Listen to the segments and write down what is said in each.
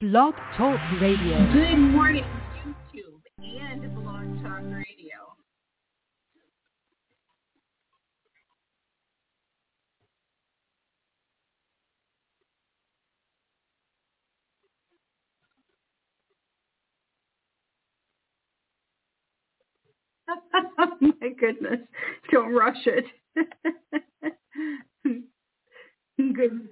Blog Talk Radio. Good morning, YouTube and Blog Talk Radio. My goodness, don't rush it. Good.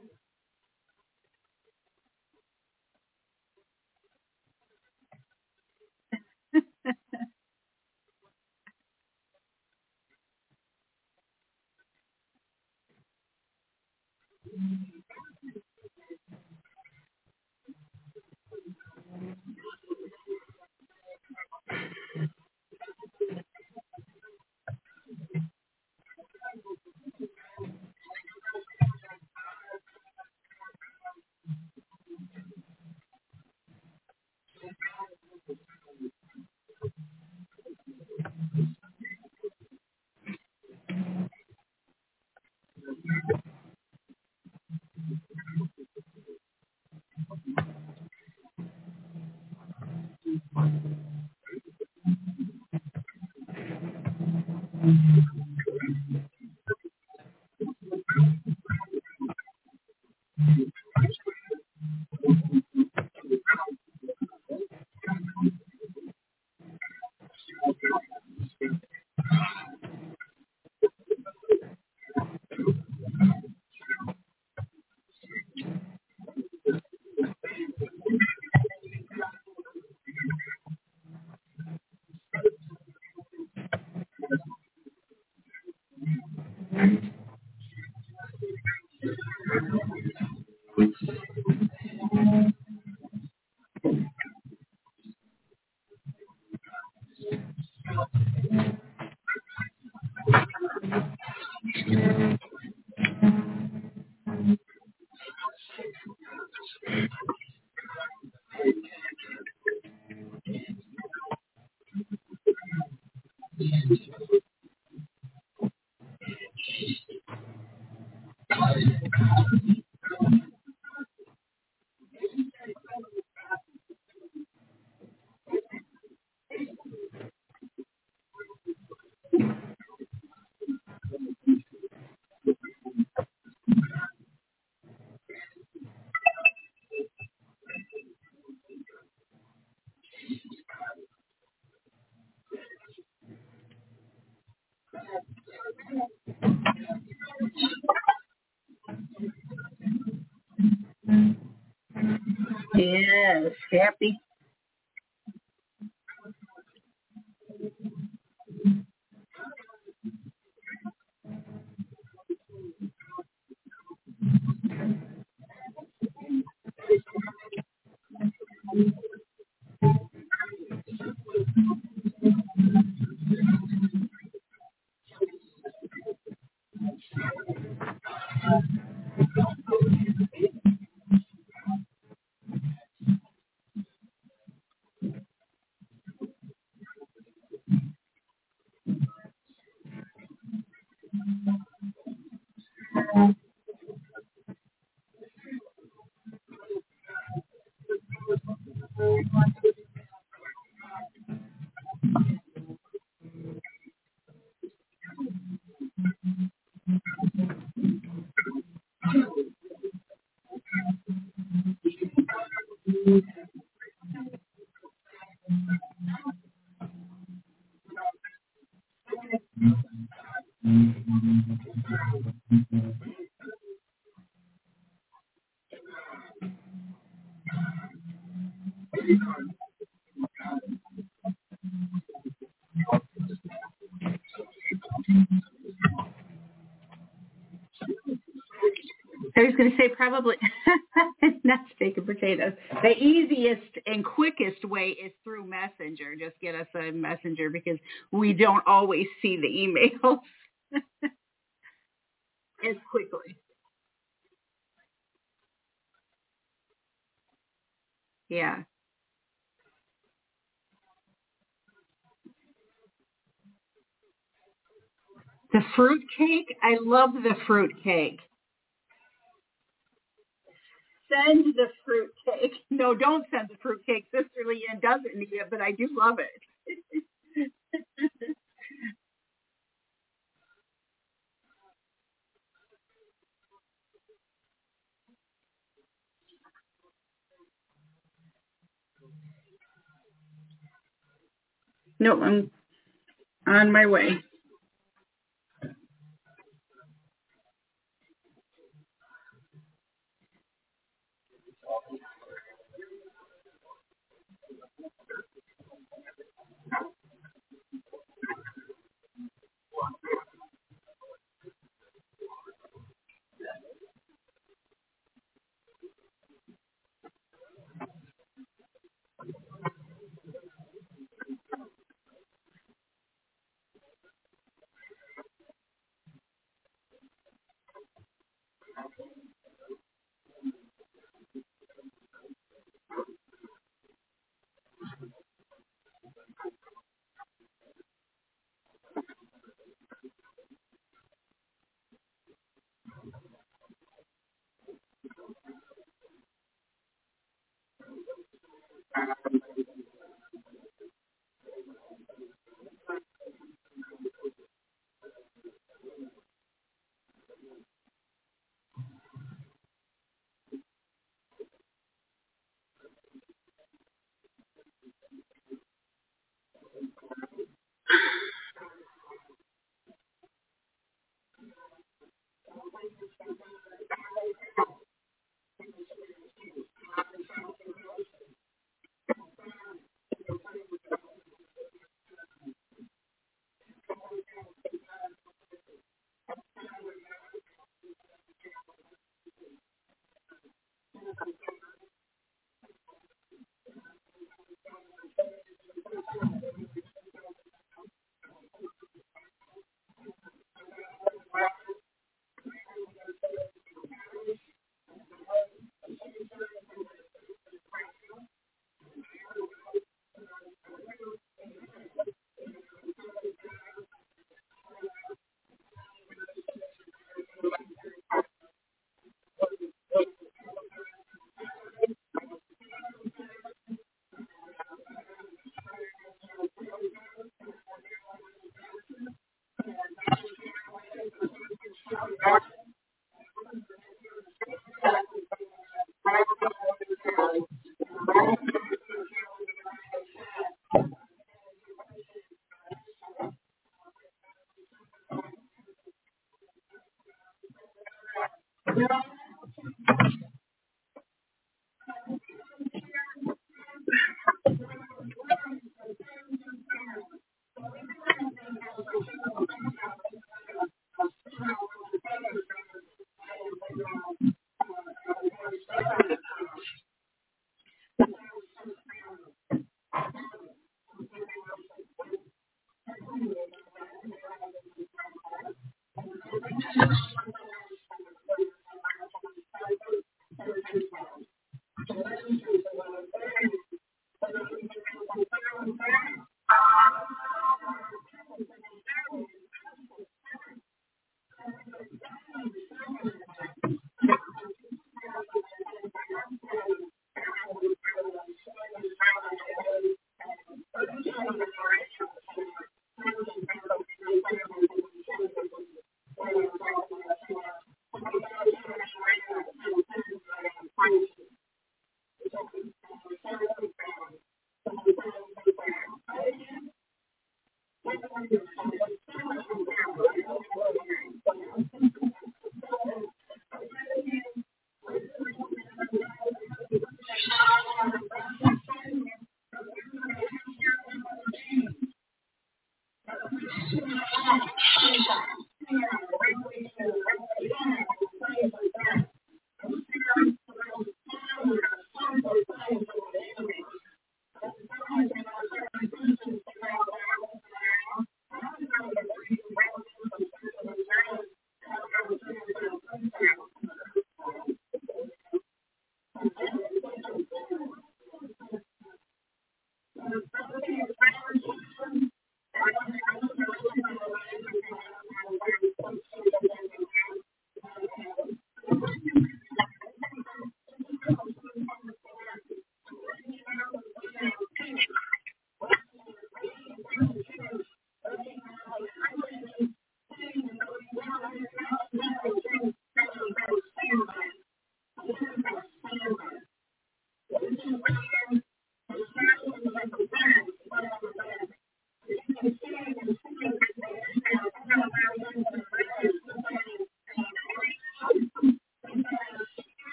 Yes, happy. I was going to say probably not steak and potatoes. The easiest and quickest way is through Messenger. Just get us a Messenger because we don't always see the emails as quickly. Yeah. The fruit cake? I love the fruit cake. send the fruitcake. No, don't send the fruitcake. Sister Leanne doesn't need it, but I do love it. No, I'm on my way.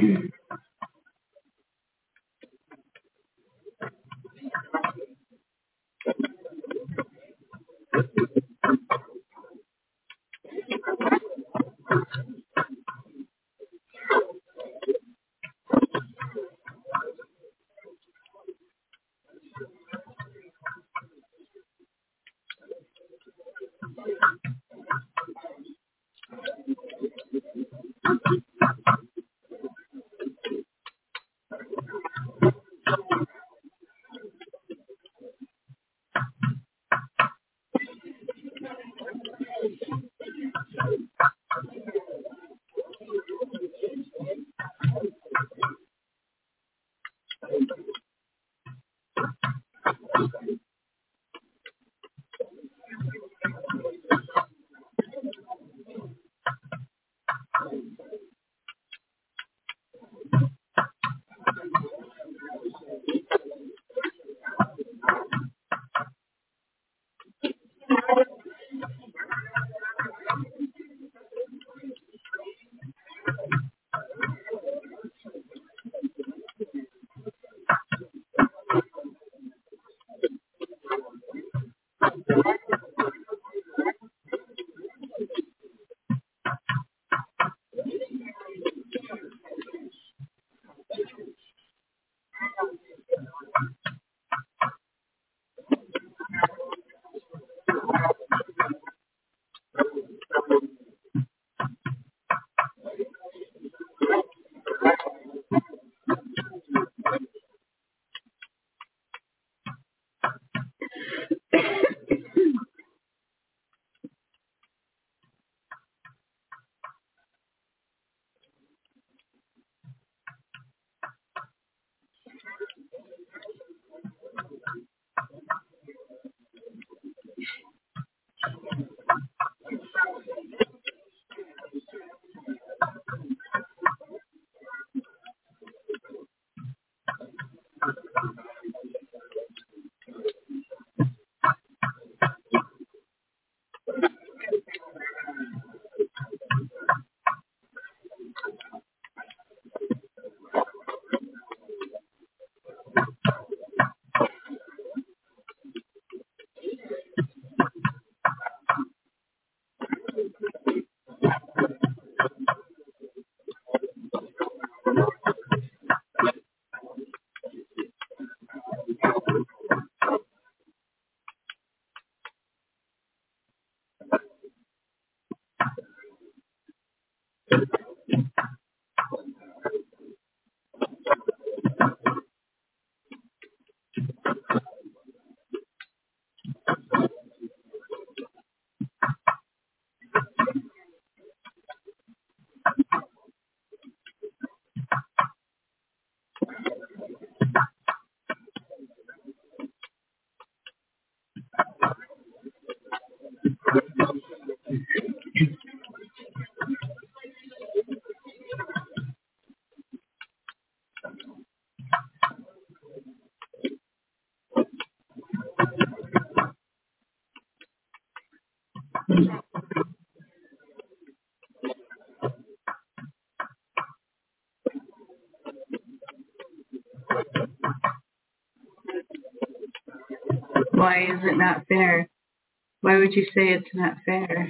Why is it not fair? Why would you say it's not fair?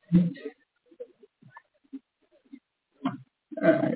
Uh,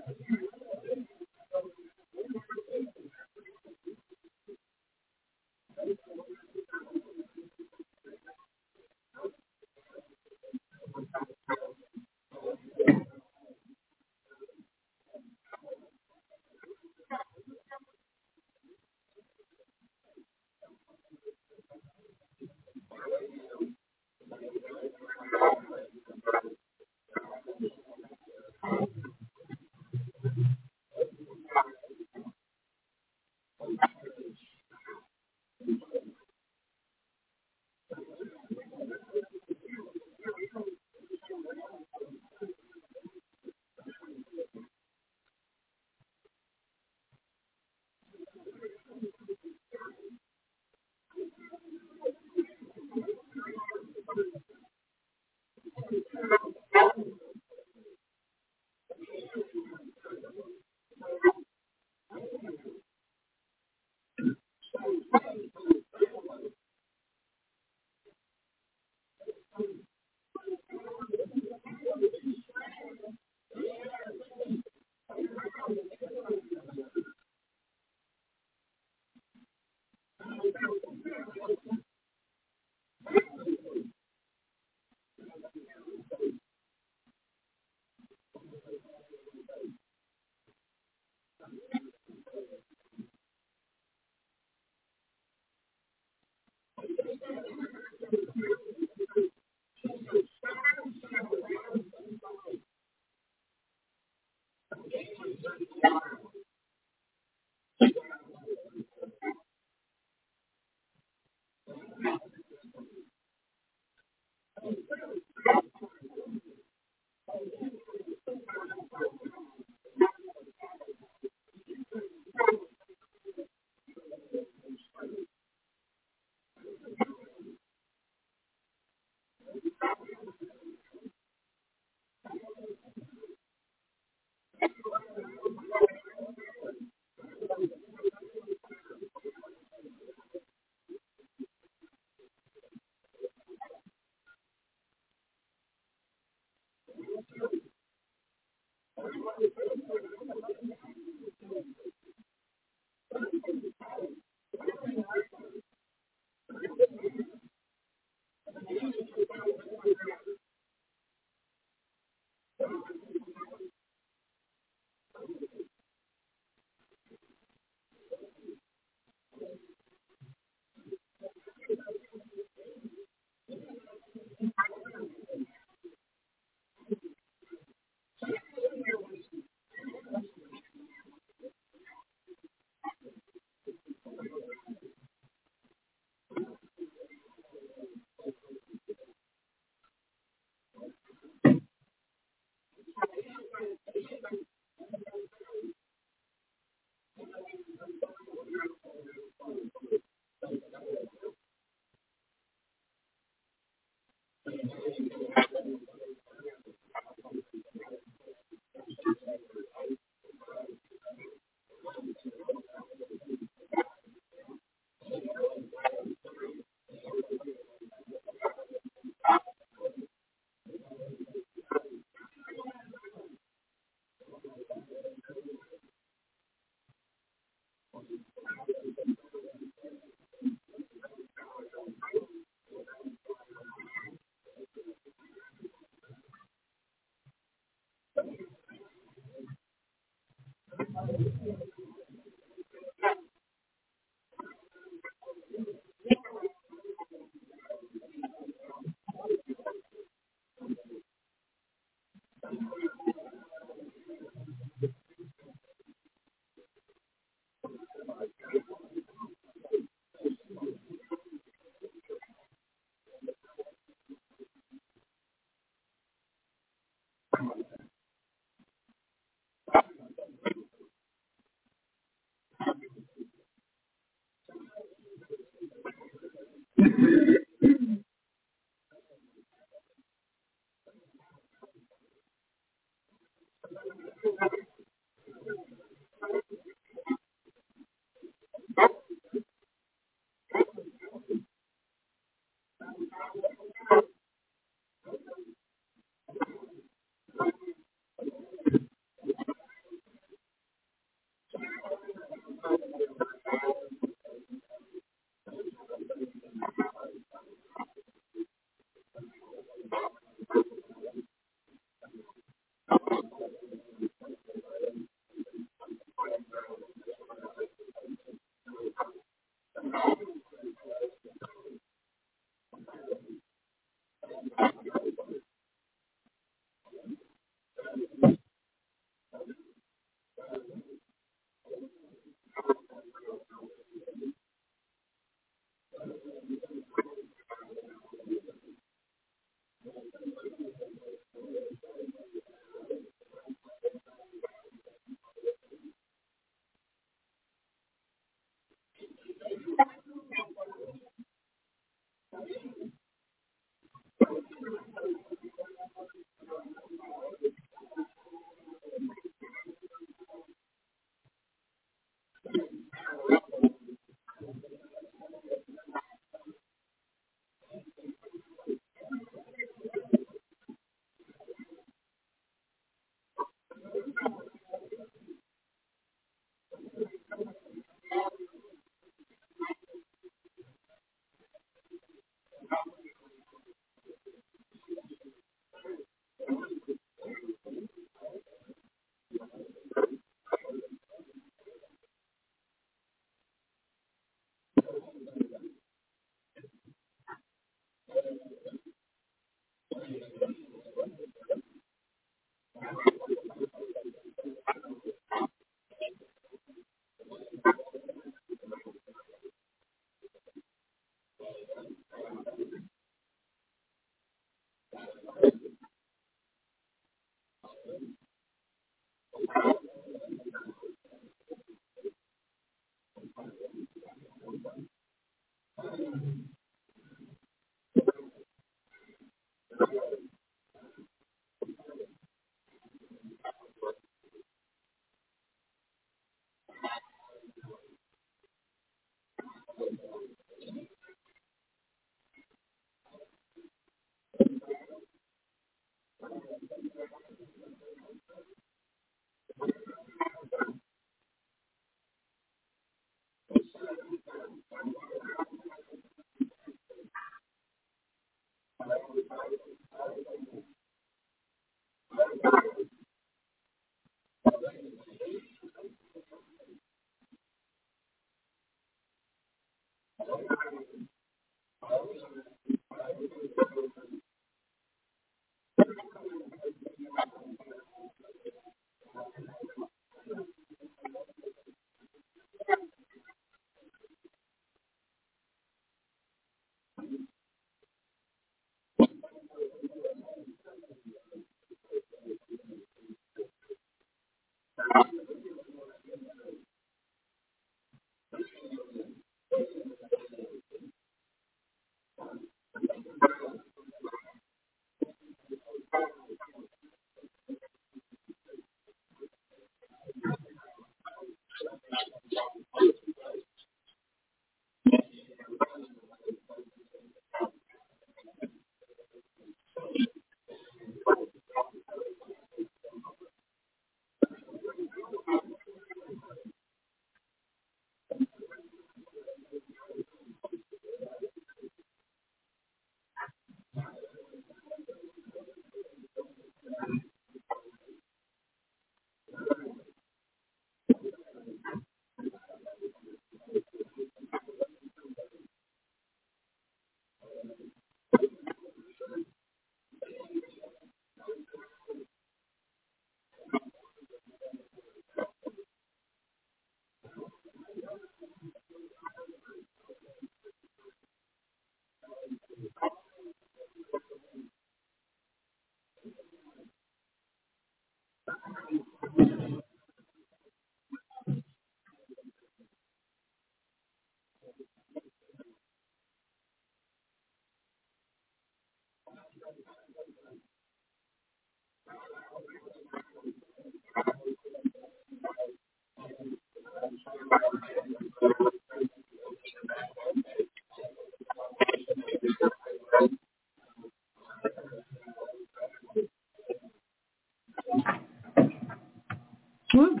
Whoops.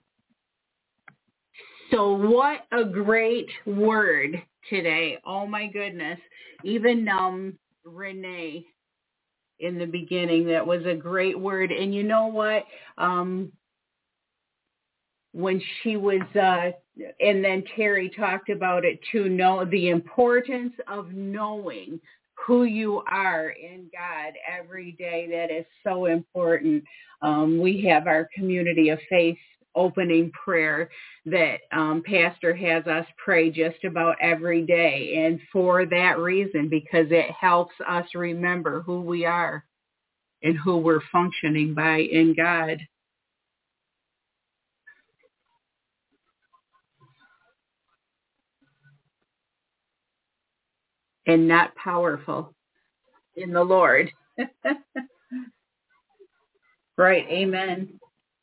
So what a great word today. Oh my goodness. Even Renee in the beginning, that was a great word. And you know what? When she was, and then Terry talked about it too, know the importance of knowing who you are in God every day. That is so important. We have our community of faith opening prayer that Pastor has us pray just about every day. And for that reason, because it helps us remember who we are and who we're functioning by in God. And not powerful in the Lord. Right. Amen.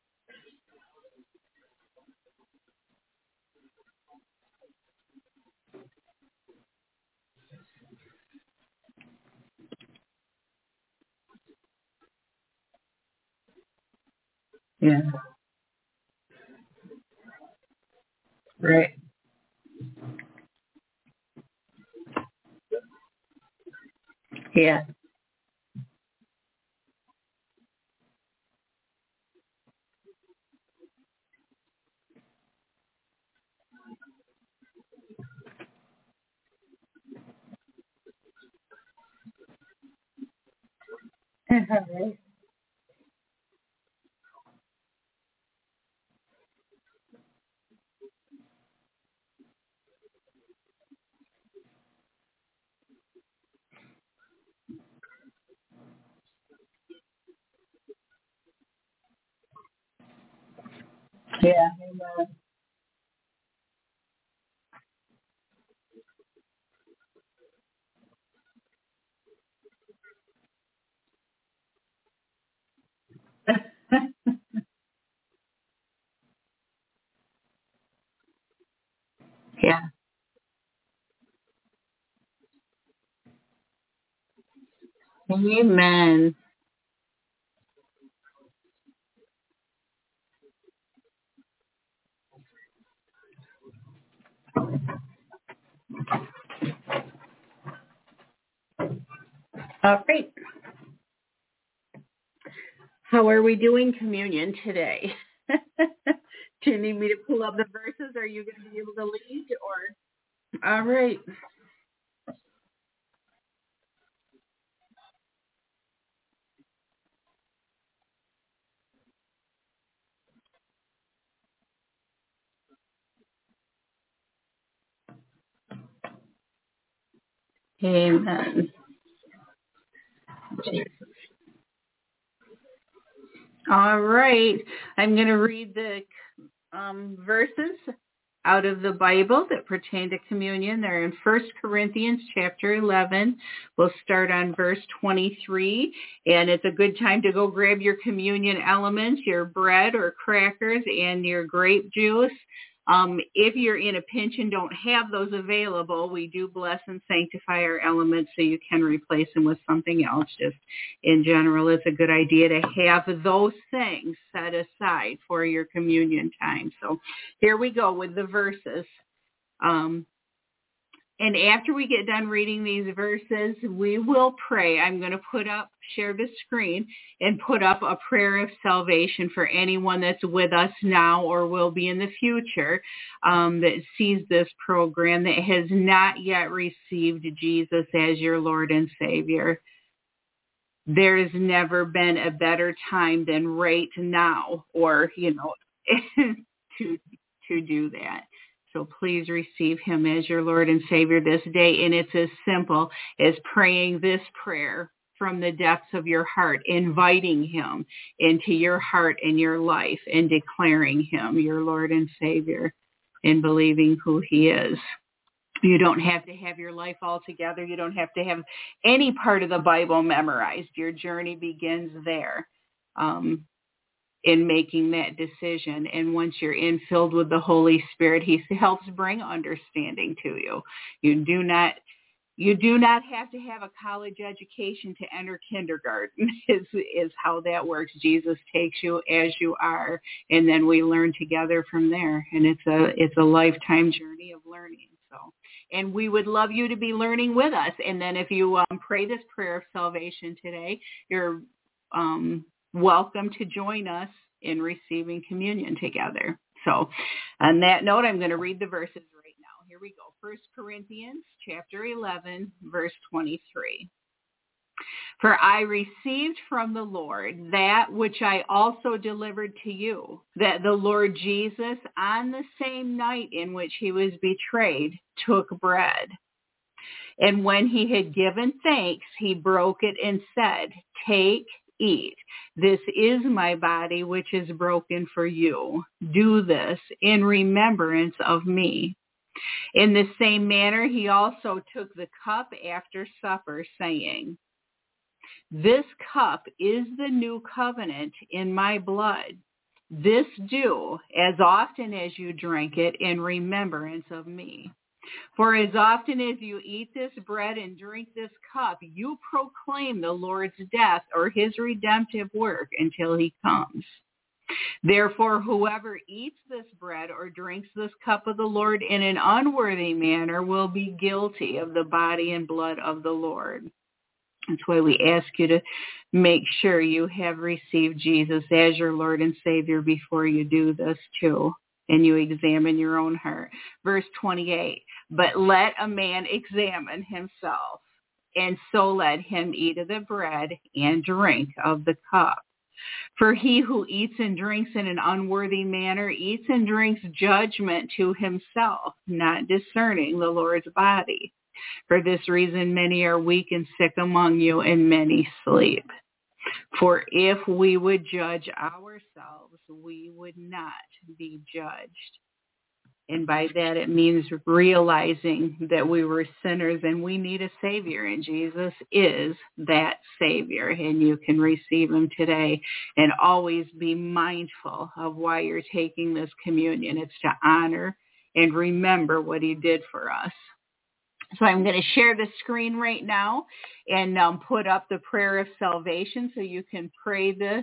Yeah. Right. Yeah. Yeah. Yeah. Amen. All right. How are we doing communion today? Do you need me to pull up the verses? Are you going to be able to lead or? All right. Amen. All right. I'm going to read the verses out of the Bible that pertain to communion. They're in 1 Corinthians chapter 11. We'll start on verse 23. And it's a good time to go grab your communion elements, your bread or crackers, and your grape juice. If you're in a pinch and don't have those available, we do bless and sanctify our elements so you can replace them with something else. Just in general, it's a good idea to have those things set aside for your communion time. So here we go with the verses. And after we get done reading these verses, we will pray. I'm going to share the screen and put up a prayer of salvation for anyone that's with us now or will be in the future that sees this program that has not yet received Jesus as your Lord and Savior. There has never been a better time than right now, or, to do that. So please receive him as your Lord and Savior this day. And it's as simple as praying this prayer from the depths of your heart, inviting him into your heart and your life and declaring him your Lord and Savior and believing who he is. You don't have to have your life all together. You don't have to have any part of the Bible memorized. Your journey begins there. In making that decision. And once you're filled with the Holy Spirit, he helps bring understanding to you. You do not You do not have to have a college education to enter kindergarten is how that works. Jesus takes you as you are, and then we learn together from there. And it's a lifetime journey of learning. So, and we would love you to be learning with us. And then if you pray this prayer of salvation today, you're welcome to join us in receiving communion together. So on that note, I'm going to read the verses right now. Here we go. 1 Corinthians chapter 11, verse 23. For I received from the Lord that which I also delivered to you, that the Lord Jesus, on the same night in which he was betrayed, took bread. And when he had given thanks, he broke it and said, "Take, eat. This is my body, which is broken for you. Do this in remembrance of me." In the same manner, he also took the cup after supper, saying, "This cup is the new covenant in my blood. This do as often as you drink it in remembrance of me. For as often as you eat this bread and drink this cup, you proclaim the Lord's death or his redemptive work until he comes. Therefore, whoever eats this bread or drinks this cup of the Lord in an unworthy manner will be guilty of the body and blood of the Lord." That's why we ask you to make sure you have received Jesus as your Lord and Savior before you do this too, and you examine your own heart. Verse 28, "But let a man examine himself, and so let him eat of the bread and drink of the cup. For he who eats and drinks in an unworthy manner eats and drinks judgment to himself, not discerning the Lord's body. For this reason, many are weak and sick among you, and many sleep. For if we would judge ourselves, we would not be judged." And by that, it means realizing that we were sinners and we need a Savior, and Jesus is that Savior, and you can receive him today. And always be mindful of why you're taking this communion. It's to honor and remember what he did for us. So I'm going to share the screen right now and put up the prayer of salvation so you can pray this.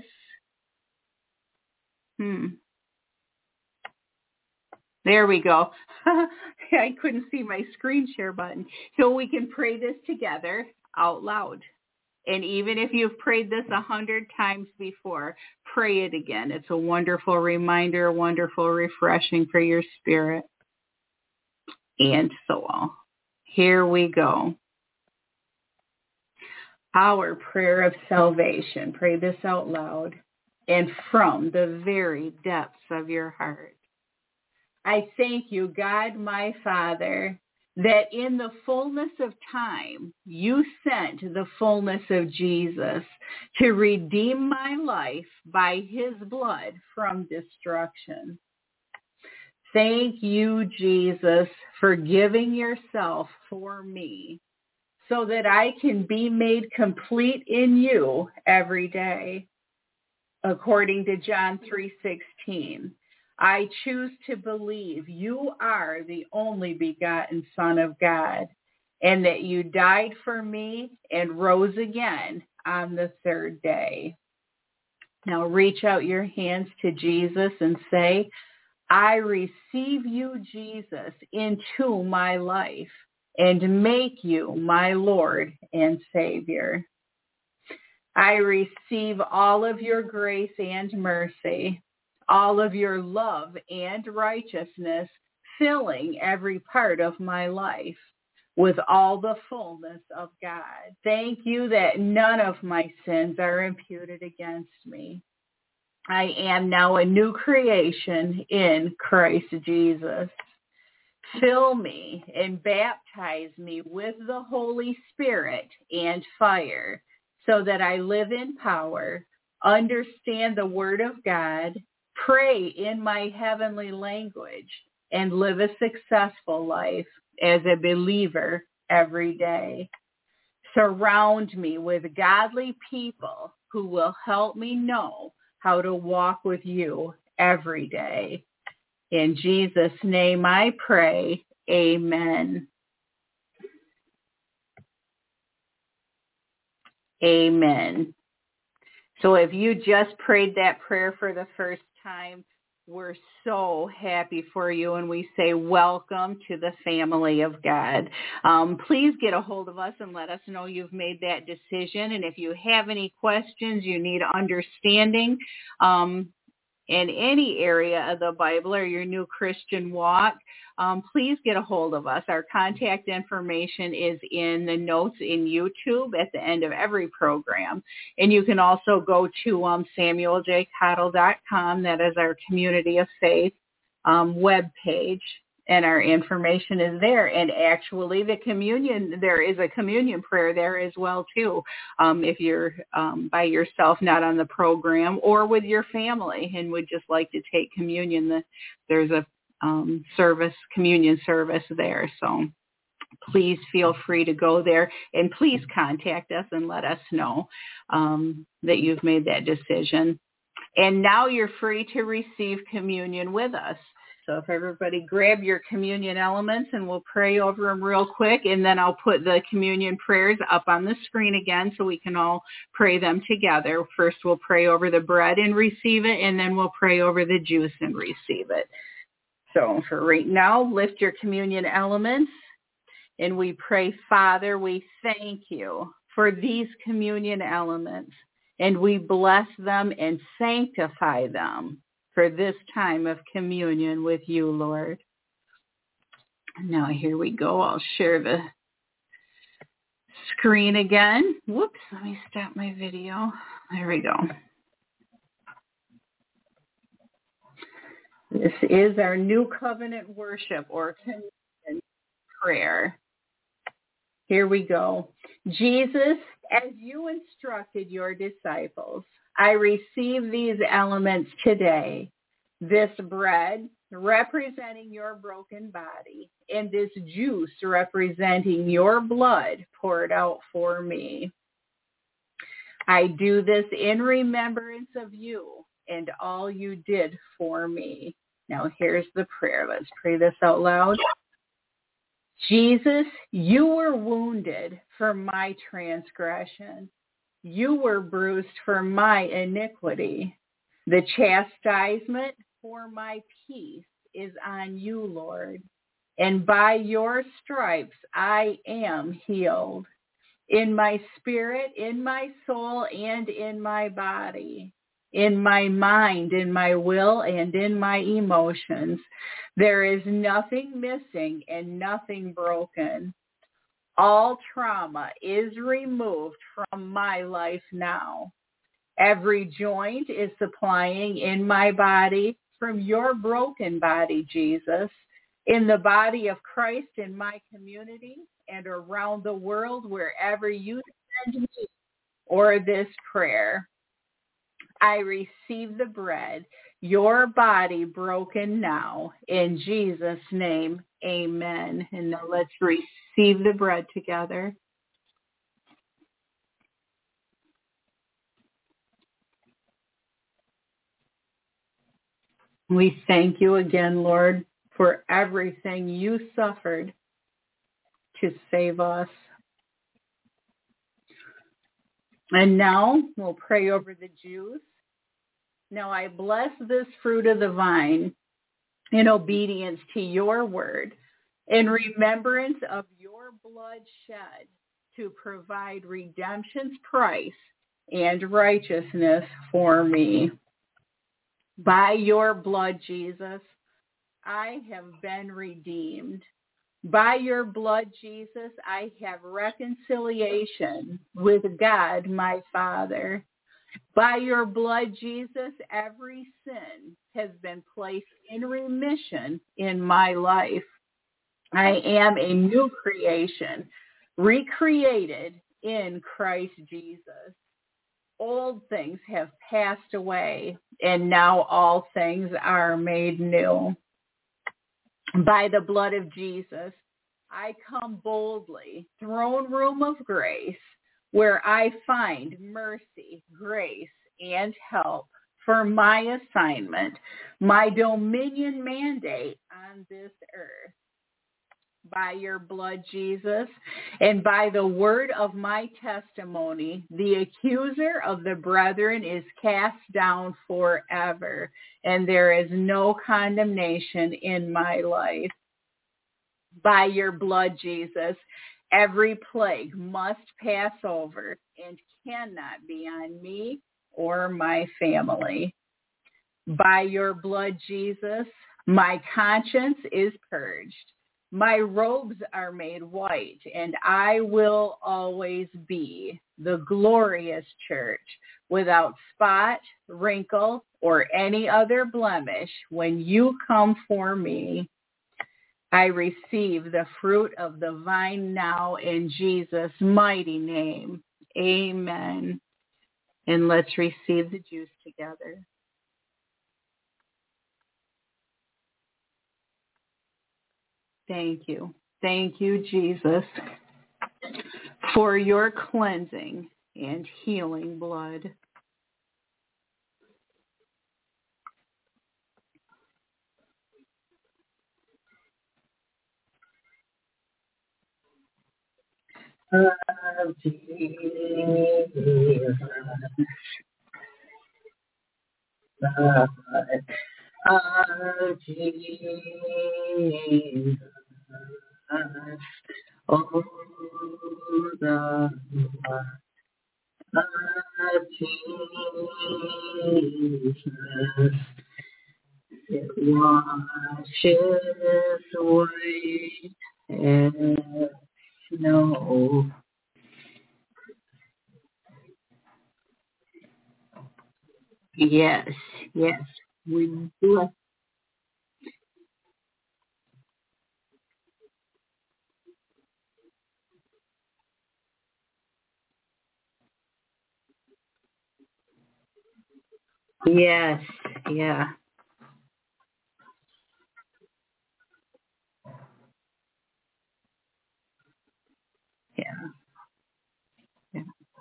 There we go. I couldn't see my screen share button. So we can pray this together out loud. And even if you've prayed this 100 times before, pray it again. It's a wonderful reminder, wonderful refreshing for your spirit and soul. Here we go. Our prayer of salvation. Pray this out loud and from the very depths of your heart. I thank you, God, my Father, that in the fullness of time, you sent the fullness of Jesus to redeem my life by his blood from destruction. Thank you, Jesus, for giving yourself for me so that I can be made complete in you every day. According to John 3:16, I choose to believe you are the only begotten Son of God, and that you died for me and rose again on the third day. Now reach out your hands to Jesus and say, "I receive you, Jesus, into my life and make you my Lord and Savior. I receive all of your grace and mercy, all of your love and righteousness, filling every part of my life with all the fullness of God. Thank you that none of my sins are imputed against me. I am now a new creation in Christ Jesus. Fill me and baptize me with the Holy Spirit and fire so that I live in power, understand the Word of God, pray in my heavenly language, and live a successful life as a believer every day. Surround me with godly people who will help me know how to walk with you every day. In Jesus' name I pray, amen. Amen. So if you just prayed that prayer for the first time, we're so happy for you, and we say welcome to the family of God. Please get a hold of us and let us know you've made that decision. And if you have any questions, you need understanding in any area of the Bible or your new Christian walk, please get a hold of us. Our contact information is in the notes in YouTube at the end of every program. And you can also go to SamuelJCottle.com. That is our Community of Faith webpage. And our information is there. And actually the communion, there is a communion prayer there as well, too. If you're by yourself, not on the program, or with your family and would just like to take communion, there's a communion service there. So please feel free to go there, and please contact us and let us know that you've made that decision. And now you're free to receive communion with us. So if everybody grab your communion elements, and we'll pray over them real quick, and then I'll put the communion prayers up on the screen again so we can all pray them together. First we'll pray over the bread and receive it, and then we'll pray over the juice and receive it. So for right now, lift your communion elements, and we pray, Father, we thank you for these communion elements, and we bless them and sanctify them for this time of communion with you, Lord. Now here we go. I'll share the screen again. Whoops, let me stop my video. There we go. This is our new covenant worship or communion prayer. Here we go. Jesus, as you instructed your disciples, I receive these elements today, this bread representing your broken body, and this juice representing your blood poured out for me. I do this in remembrance of you and all you did for me. Now here's the prayer. Let's pray this out loud. Jesus, you were wounded for my transgression. You were bruised for my iniquity. The chastisement for my peace is on you, Lord. And by your stripes I am healed. In my spirit, in my soul, and in my body. In my mind, in my will, and in my emotions. There is nothing missing and nothing broken. All trauma is removed from my life now. Every joint is supplying in my body from your broken body, Jesus, in the body of Christ in my community and around the world wherever you send me or this prayer. I receive the bread, your body broken now. In Jesus' name, amen. And now let's receive the bread together. We thank you again, Lord, for everything you suffered to save us. And now we'll pray over the juice. Now I bless this fruit of the vine in obedience to your word, in remembrance of your blood shed to provide redemption's price and righteousness for me. By your blood, Jesus, I have been redeemed. By your blood, Jesus, I have reconciliation with God, my Father. By your blood, Jesus, every sin has been placed in remission in my life. I am a new creation, recreated in Christ Jesus. Old things have passed away, and now all things are made new. By the blood of Jesus, I come boldly, throne room of grace, where I find mercy, grace, and help for my assignment, my dominion mandate on this earth. by your blood, Jesus, and by the word of my testimony, the accuser of the brethren is cast down forever, and there is no condemnation in my life. By your blood, Jesus, every plague must pass over and cannot be on me or my family. By your blood, Jesus, my conscience is purged. My robes are made white, and I will always be the glorious church without spot, wrinkle, or any other blemish when you come for me. I receive the fruit of the vine now in Jesus' mighty name. Amen. And let's receive the juice together. Thank you. Thank you, Jesus, for your cleansing and healing blood. Of Jesus, blood of Jesus, oh, the blood of Jesus, it washes away as snow. Yes, yes, we do. Yes, yeah, yeah, yeah.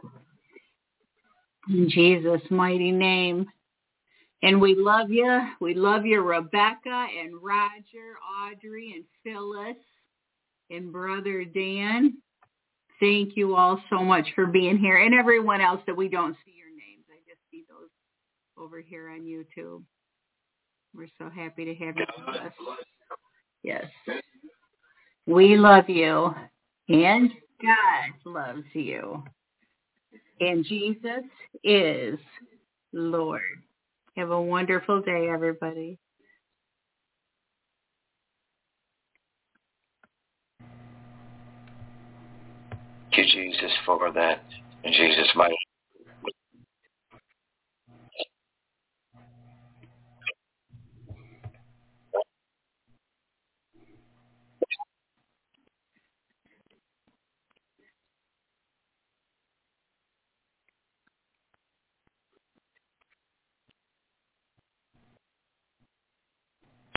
In Jesus' mighty name. And we love you. We love you, Rebecca and Roger, Audrey and Phyllis and Brother Dan. Thank you all so much for being here. And everyone else that we don't see your names. I just see those over here on YouTube. We're so happy to have you with us. Yes. We love you. And God loves you. And Jesus is Lord. Have a wonderful day, everybody. Thank you, Jesus, for that. In Jesus' mighty